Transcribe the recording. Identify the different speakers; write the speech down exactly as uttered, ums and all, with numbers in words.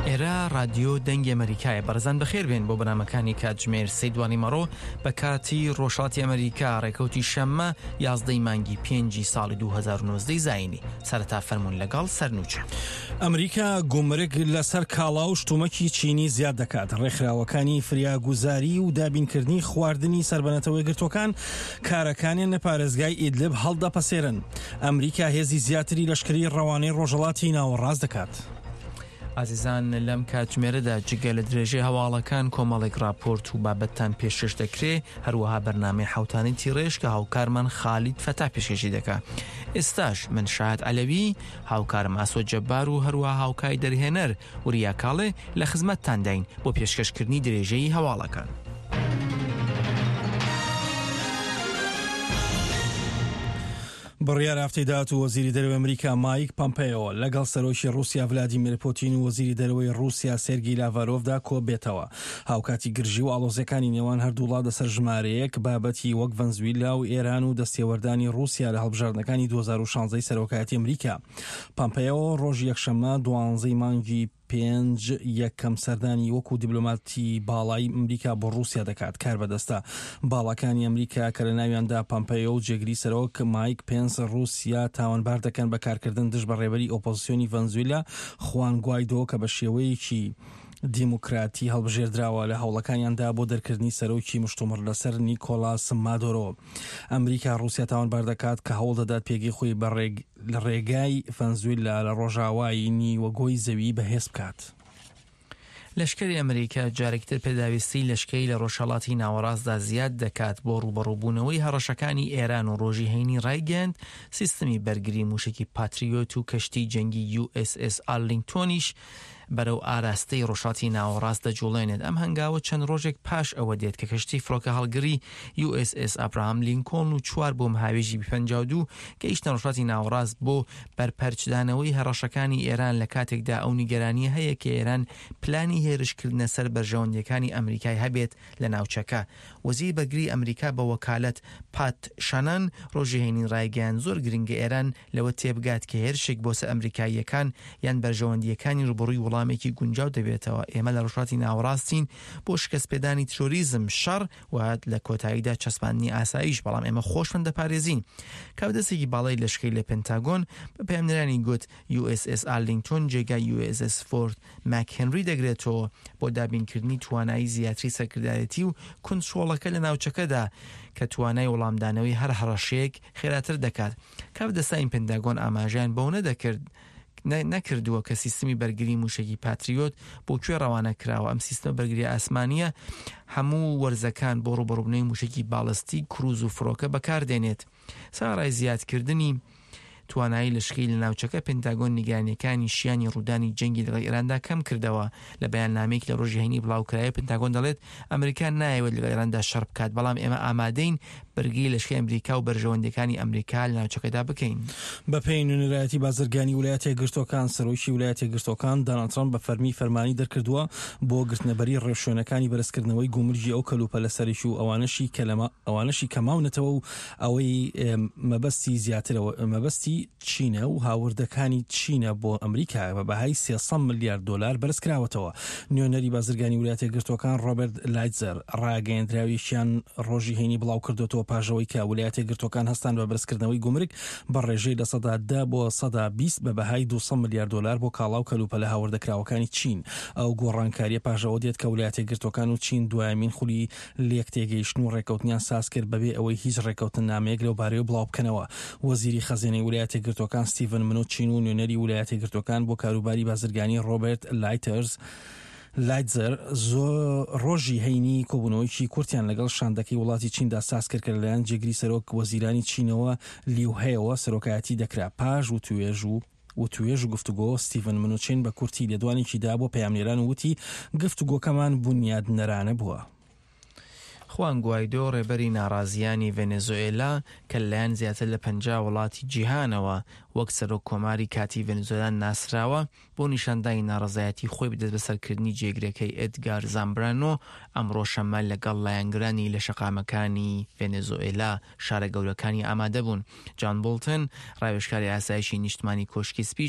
Speaker 1: ئێرە رادیۆ دەنگی ئەمریکایە. بەڕێزان بەخێر بێن بۆ بەنامەکانی کاتژمێر سێ دوانی مەڕۆ بە کاتی ڕۆژهەڵاتی ئەمریکا ڕێکەوتی شەممە یازدەی مانگی پێنجی ساڵی دوو هەزار و نۆزدە زاینی. سەرەتا فەرموون لەگەڵ سەرنووچە.
Speaker 2: ئەمریکا گومرگ لەسەر کاڵا و شتومەکی چینی زیاد دەکات. ڕێکخراوەکانی فریاگوزاری و دابینکردنی خواردنی سەربەنەتەوەی گرتوەکان کارەکانیان لە پارێزگای ئیدلب هەڵدەپەسێرن. ئەمریکا هێزی زیاتری لەشکری ڕەوانەی ڕۆژهەڵاتی ناوەڕاست دەکات.
Speaker 1: ئازیزان لەم کاتژمێرەدا جگە لە درێژەی هەواڵەکان کۆمەڵێک راپۆرت و بابەتتان پێشکەش دەکرێ، هەروەها بەرنامەی حوتانی تیڕێژ کە هاوکارمان خالید فەتا پێشکەشی دەکا. ئێستاش من شاهد عەلەوی، هاوکارم ئاسۆ جەبار و هەروەها هاوکای دەرهێنەر وریا کاڵێ لە خزمەتتان داین بۆ پێشکەشکردنی درێژەی هەواڵەکان.
Speaker 2: بڕیار هەفتەی داهات و وەزیری دەرەوەی ئەمریکا مایک پۆمپێۆ لەگەڵ سەرۆکی رووسیا ڤلادیمیر پوتین و وەزیری دەرەوەی رووسیا سێرگی لاڤارۆڤدا کۆ بێتەوە. هاوکاتی گرژی و ئاڵۆزیەکانی نێوان هەردوو وڵات لەسەر ژمارەیەک بابەتی وەک ڤەنزویلا و ئێران و دەستێوەردانی رووسیا لە هەڵبژاردنەکانی دوو هەزار و شانزەی سەرۆکایەتی ئەمریکا. پۆمپێۆ ڕۆژی یەکشەممە دوانزەی مانگی پێنج یەکەم سەردانی وەکو دیبلۆماتی باڵای ئەمریکا بۆ رووسیا دەکات. کار بەدەستە باڵەکانی ئەمریکا کە لە ناویاندا پۆمپێۆ و جێگری سەرۆک مایک پێنس رووسیا تاوانبار دەکەن بەکارکردن دژ بە ڕێبەری ئۆپۆزیسیۆنی ڤەنزویلا خوان گوایدۆ کە بە شێوەیەکی دیموکراتی هەڵبژێردراوە لە هەوڵەکانیاندا بۆ دەرکردنی سەرۆکی مشتومڕ لەسەر نیکۆلاس مادۆرۆ. ئەمریکا رووسیا تاوانبار دەکات کە هەوڵ دەدات پێگەی خۆی لە ڕێگای ڤەنزویلا لە ڕۆژاوایی نیوەگۆی زەوی بەهێز بکات.
Speaker 1: لەشکری ئەمریکا جارێکتر پێداویستی لەشکری لە ڕۆژهەڵاتی ناوەڕاستدا زیاد دەکات بۆ ڕوبەڕووبوونەوەی هەڕەشەکانی ئێران و ڕۆژی هەینی ڕایگەاند. سیستەمی بەرگری موشکی پاتریۆت و کەشتی جەنگی یو ئێس ئێس ئارلینگتۆنیش بەرەو ئاراستەی ڕۆژهەڵاتی ناوەڕاست دەجوڵێنێت. ئەم هەنگاوە چەند ڕۆژێک پاش ئەوە دێت کە کەشتی فڕۆکە هەڵگری یو ئێس ئێس ئابراهام لینکۆڵن و چوار بۆ مهاوێژی بی پەنجاو و دوو گەیشتە ڕۆژهەڵاتی ناوەڕاست بۆ بەرپەرچدانەوەی هەڕەشەکانی ئێران لە کاتێکدا ئەو نیگەرانیە هەیە کە ئێران پلانی هێرشکردنە سەر بەرژەوەندەکانی ئەمریکای هەبێت لە ناوچەکە. وەزیری بەرگری ئەمریکا بە وەکالەت پات شانان ڕۆژی هەینی ڕایگەیاند زۆر گرنگە ئێران لەوە تێبگات کە هێرشێک بۆ سەر ئەمریکاییەکان یان بەرژەوەندیەکانی ڕوبەڕووی وڵامێکی گونجاو دەبێتەوە. ئێمە لە ڕۆژهەڵاتی ناوەڕاستین بۆ شکستپێدانی ترۆریزم، شەڕ و لە کۆتاییدا چەسپاندنی ئاسایش، بەڵام ئێمە خۆشمان دەپارێزین. کاودەستێکی باڵای لەشکری لە پێنتاگۆن بە پەیامنەرانی گوت یو ئێس ئێس ئارلینگتۆن جێگای یو ئێس ئێس فۆرت ماکهێنری دەگرێتەوە بۆ دابینکردنی توانایی زیاتری سەرکردایەتی و کونترۆڵەکە لە ناوچەکەدا کە توانای وەڵامدانەوەی هەر هەڕەشەیەک خێراتر دەکات. کاودەستای پێنتاگۆن ئاماژیان بەو نەدەکرد نەکردووە کە سیستمی بەرگری موشکی پاتریۆت بۆ کوێ ڕەوانە کراوە. ئەم سیستەمە بەرگری ئاسمانیە هەموو وەرزەکان بۆ ڕوبەڕووبوونەوەی موشکی باڵستی کروز و فڕۆکە بەکاردێنێت. ساڕای زیادکردنی توانایی لەشکری لە ناوچەکە پێنتاگۆن نیگرانیەکانی شیانی ڕوودانی جەنگی لەگەڵ ئێراندا کەم کردەوە. لە بەیاننامەیەک لە ڕۆژی هەینی بڵاوکرایە پێنتاگۆن دەڵێت ئەمریکا نایەوێت لەگەڵ ئێراندا شەڕ بکات، بەڵام ئێمە ئامادەین بەرگری لەشکری ئەمریکا و بەرژەوەندەکانی ئەمریکا لە ناوچەکەدا بکەین.
Speaker 2: بە پێی نوێنەرایەتی بازرگانی ویلایەتە یەکگرتووەکان سەرۆکی ویلایەتە یەکگرتووەکان دۆناڵد ترامپ بە فەرمی فەرمانی دەرکردووە بۆ گرتنەبەری ڕێوشوێنەکانی بەرزکردنەوەی گومرجی ئەو کەلوپە لەسەریش و ئەوانەشی کەلەمە ئەوانەشی کەماونەتەوە و ئەوەی مەبەستی زیاترەوە مەبەستی چینە و هاوردەکانی چینە بۆ ئەمریکا بە بەهای سێسەد ملیارد دۆلار بەرزکراوەتەوە. نوێنەری بازرگانی ویلایەتە یەکگرتووەکان ڕۆبێرت لایتزەر ڕاگەیەندراویشیان ڕۆژی هەینی بڵاو کردوەوە پاژەوەی کە ویلایەتە یەکگرتووەکان هەستان بە بەرزکردنەوەی گومرگ بە ڕێژەی لە سەدا دە بۆ سەدا بیست بە بەهای دووسەد ملیارد دۆلار بۆ کاڵا و کەلوپە لە هاوردەکراوەکانی چین. ئەو گۆڕانکاریە پاژەوە دێت کە ویلایەتە یەکگرتووەکان و چین دوایمین خولی لێک تێگەیشتن و ڕێکەوتنیان ساز کرد بەبێ ئەوەی هیچ ڕێکەوتن نامەیەک لەو بارەیە بڵاو بکەنەوە. وەزیری خەزینەی ویلایەتە یەکگرتووەکان ستیڤن منوچین و نوێنەری ویلایەتە یەکگرتووەکان بۆ کاروباری بازرگانی ڕۆبێرت لایترز لایتزەر زۆر ڕۆژی هەینی کۆبوونەوەیکی کورتیان لەگەڵ شاندەکەی وڵاتی چیندا ساز کرد کە لەلایەن جێگری سەرۆک وەزیرانی چینەوە لیو هەیەوە سەرۆکایەتی دەکرا. پاش و توێژ و و توێژ و گفتوگۆ ستیڤن منوچین بە کورتی لێدوانێکیدا بۆ پەیامنێران وتی گفتوگۆکەمان بنیاد نەرانە بووە.
Speaker 1: خوان گوایدۆ ڕێبەری ناڕازیانی ڤێنزوێلا کە لەلایەن زیاتر لە پەنجا وڵاتی جیهانەوە وەک سەرۆک کۆماری کاتی ڤێنزوێلا ناسراوە بۆ نیشاندانی ناڕەزایەتی خۆی بدەست بەسەرکردنی جێگرەکەی ئێدگار زامبرانۆ ئەمڕۆ شەمە لەگەڵ لایەنگرانی لە شەقامەکانی ڤێنزوێلا شارە گەورەکانی ئامادە بوون. جان بۆڵتن ڕاوێژکاری ئاسایشی نیشتمانی کۆشکی سپی